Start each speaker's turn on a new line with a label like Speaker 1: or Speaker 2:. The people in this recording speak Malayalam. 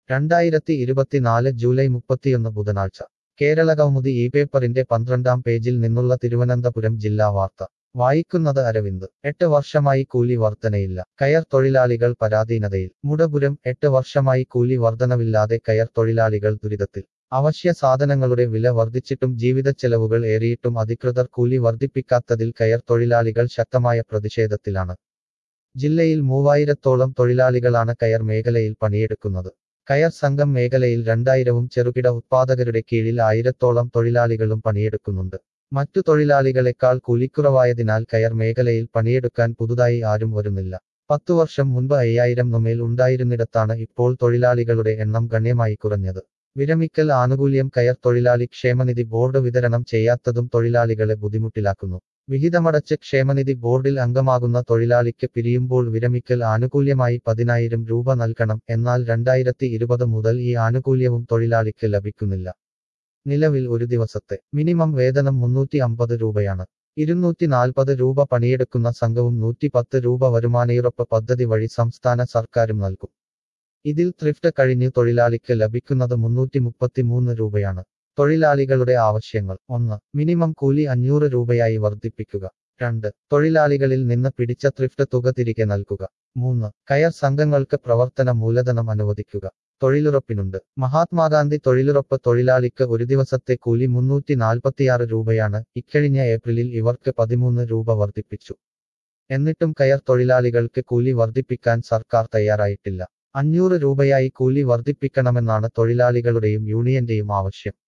Speaker 1: 2024 ജൂലൈ 31 ബുധനാഴ്ച കേരള കൗമുദി ഈ പേപ്പറിന്റെ 12-ാം പേജിൽ നിന്നുള്ള തിരുവനന്തപുരം ജില്ലാ വാർത്ത വായിക്കുന്നത് അരവിന്ദ് 8 വർഷമായി കൂലി വർധനയില്ല കയർ തൊഴിലാളികൾ പരാധീനതയിൽ മുടപുരം 8 വർഷമായി കൂലി വർധനവില്ലാതെ കയർ തൊഴിലാളികൾ ദുരിതത്തിൽ അവശ്യ സാധനങ്ങളുടെ വില വർദ്ധിച്ചിട്ടും ജീവിതച്ചെലവുകൾ ഏറിയിട്ടും അധികൃതർ കൂലി വർദ്ധിപ്പിക്കാത്തതിൽ കയർ തൊഴിലാളികൾ ശക്തമായ പ്രതിഷേധത്തിലാണ് ജില്ലയിൽ 3000-ത്തോളം തൊഴിലാളികളാണ് കയർ മേഖലയിൽ പണിയെടുക്കുന്നത് കയർ സംഘം മേഖലയിൽ 2000-ഉം ചെറുകിട ഉത്പാദകരുടെ കീഴിൽ 1000-ത്തോളം തൊഴിലാളികളും പണിയെടുക്കുന്നുണ്ട് മറ്റു തൊഴിലാളികളെക്കാൾ കൂലിക്കുറവായതിനാൽ കയർ മേഖലയിൽ പണിയെടുക്കാൻ പുതുതായി ആരും വരുന്നില്ല 10 വർഷം മുൻപ് 5000 മേൽ ഉണ്ടായിരുന്നിടത്താണ് ഇപ്പോൾ തൊഴിലാളികളുടെ എണ്ണം ഗണ്യമായി കുറഞ്ഞത് വിരമിക്കൽ ആനുകൂല്യം കയർ തൊഴിലാളി ക്ഷേമനിധി ബോർഡ് വിതരണം ചെയ്യാത്തതും തൊഴിലാളികളെ ബുദ്ധിമുട്ടിലാക്കുന്നു വിഹിതമടച്ച് ക്ഷേമനിധി ബോർഡിൽ അംഗമാകുന്ന തൊഴിലാളിക്ക് പിരിയുമ്പോൾ വിരമിക്കൽ ആനുകൂല്യമായി 10,000 രൂപ നൽകണം എന്നാൽ 2020 മുതൽ ഈ ആനുകൂല്യവും തൊഴിലാളിക്ക് ലഭിക്കുന്നില്ല നിലവിൽ ഒരു ദിവസത്തെ മിനിമം വേതനം 350 രൂപയാണ് 240 രൂപ പണിയെടുക്കുന്ന സംഘവും 110 രൂപ വരുമാനയുറപ്പ് പദ്ധതി വഴി സംസ്ഥാന സർക്കാരും നൽകും ഇതിൽ ത്രിഫ്റ്റ് കഴിഞ്ഞ് തൊഴിലാളിക്ക് ലഭിക്കുന്നത് 333 രൂപയാണ് തൊഴിലാളികളുടെ ആവശ്യങ്ങൾ 1. മിനിമം കൂലി 500 രൂപയായി വർദ്ധിപ്പിക്കുക 2. തൊഴിലാളികളിൽ നിന്ന് പിടിച്ച ത്രിഫ്റ്റ് തുക തിരികെ നൽകുക 3. കയർ സംഘങ്ങൾക്ക് പ്രവർത്തന മൂലധനം അനുവദിക്കുക തൊഴിലുറപ്പിനുണ്ട് മഹാത്മാഗാന്ധി തൊഴിലുറപ്പ് തൊഴിലാളിക്ക് ഒരു ദിവസത്തെ കൂലി 346 രൂപയാണ് ഇക്കഴിഞ്ഞ ഏപ്രിലിൽ ഇവർക്ക് 13 രൂപ വർദ്ധിപ്പിച്ചു എന്നിട്ടും കയർ തൊഴിലാളികൾക്ക് കൂലി വർദ്ധിപ്പിക്കാൻ സർക്കാർ തയ്യാറായിട്ടില്ല 500 രൂപയായി കൂലി വർദ്ധിപ്പിക്കണമെന്നാണ് തൊഴിലാളികളുടെയും യൂണിയന്റെയും ആവശ്യം